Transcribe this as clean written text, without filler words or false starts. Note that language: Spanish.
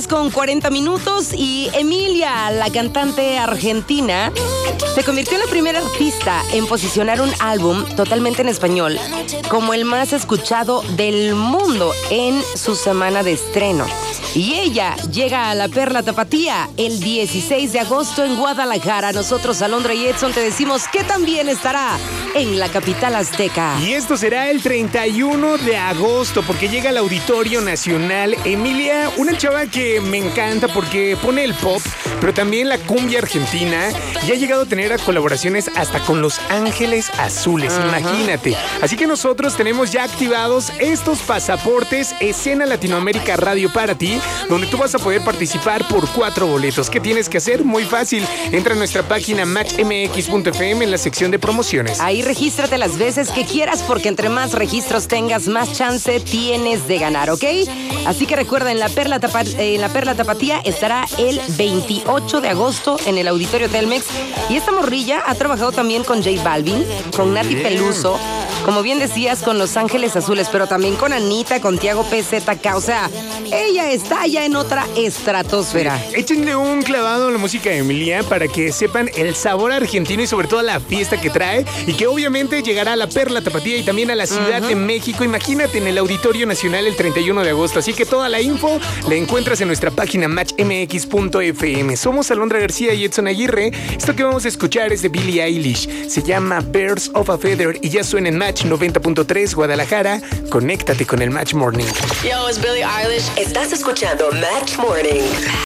6:40 y Emilia, la cantante argentina, se convirtió en la primera artista en posicionar un álbum totalmente en español como el más escuchado del mundo en su semana de estreno. Y ella llega a la Perla Tapatía el 16 de agosto en Guadalajara. Nosotros, Alondra y Edson, te decimos que también estará en la capital azteca. Y esto será el 31 de agosto porque llega al Auditorio Nacional. Emilia, una chava que me encanta porque pone el pop, pero también la cumbia argentina, y ha llegado a tener colaboraciones hasta con Los Ángeles Azules, imagínate. Así que nosotros tenemos ya activados estos pasaportes Escena Latinoamérica Radio para ti, donde tú vas a poder participar por 4 boletos. ¿Qué tienes que hacer? Muy fácil. Entra a nuestra página matchmx.fm en la sección de promociones. Ahí regístrate las veces que quieras porque entre más registros tengas, más chance tienes de ganar, ¿ok? Así que recuerda, en la Perla Tapatía estará el 28 de agosto en el Auditorio Telmex. Y esta morrilla ha trabajado también con J Balvin, con Nati Peluso, como bien decías, con Los Ángeles Azules, pero también con Anita, con Tiago PZK. O sea, ella está ya en otra estratosfera. Échenle un clavado a la música de Emilia para que sepan el sabor argentino y sobre todo la fiesta que trae, y que obviamente llegará a la Perla Tapatía y también a la Ciudad de México. Imagínate, en el Auditorio Nacional el 31 de agosto. Así que toda la info la encuentras en nuestra página matchmx.fm. Somos Alondra García y Edson Aguirre. Esto que vamos a escuchar es de Billie Eilish. Se llama Birds of a Feather y ya suena en Match 90.3 Guadalajara. Conéctate con el Match Morning. Yo, es Billie Eilish. Estás escuchando Match Morning.